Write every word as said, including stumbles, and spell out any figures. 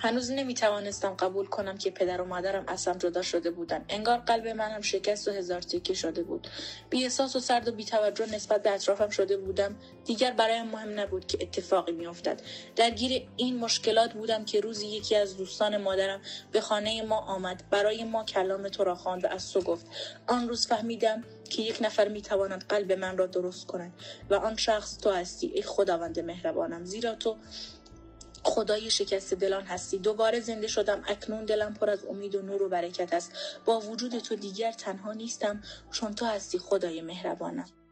هنوز نمیتوانستم قبول کنم که پدر و مادرم از هم جدا شده بودند. انگار قلب من هم شکست و هزار تکه شده بود. بی احساس و سرد و بی توجه نسبت به اطرافم شده بودم. دیگر برایم مهم نبود که اتفاقی میافتد. درگیر این مشکلات بودم که روزی یکی از دوستان مادرم به خانه ما آمد. برای ما کلام تو را خواند و از تو گفت. آن روز فهمیدم که یک نفر میتواند قلب من را درست کند و آن شخص تو هستی ای خداوند مهربانم، زیرا تو خدای شکست دلان هستی. دوباره زنده شدم. اکنون دلم پر از امید و نور و برکت است. با وجود تو دیگر تنها نیستم، چون تو هستی خدای مهربانم.